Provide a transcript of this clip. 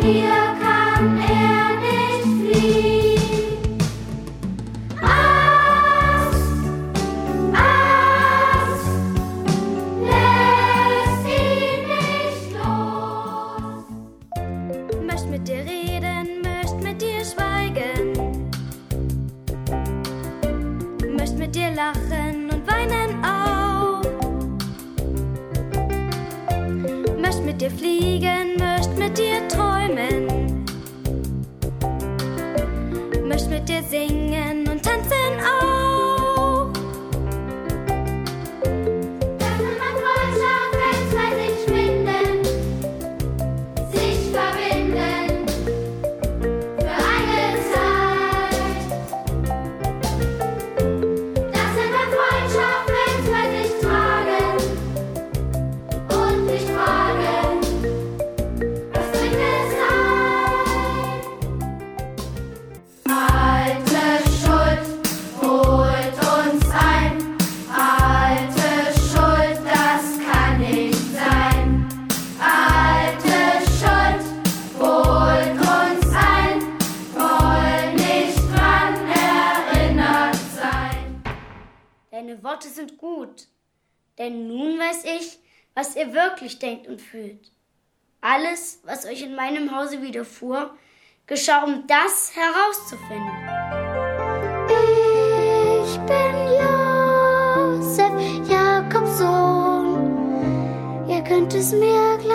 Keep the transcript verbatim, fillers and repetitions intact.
mir kann er nicht fliehen. Angst, Angst, lässt ihn nicht los. Möcht mit dir reden, möcht mit dir schweigen, möcht mit dir lachen und weinen auch, möcht mit dir fliegen, möcht mit dir träumen, möcht mit dir singen und tanzen auch. Das sind man Freundschaft, wenn zwei sich schwinden, sich verbinden für eine Zeit. Das sind man Freundschaft, wenn zwei sich tragen und nicht fragen, was bringt es ein? Alte Schuld holt uns ein, alte Schuld, das kann nicht sein. Alte Schuld holt uns ein, wollen nicht dran erinnert sein. Deine Worte sind gut, denn nun weiß ich, was ihr wirklich denkt und fühlt. Alles, was euch in meinem Hause widerfuhr, geschah, um das herauszufinden. Ich bin Josef, Jakobs Sohn. Ihr könnt es mir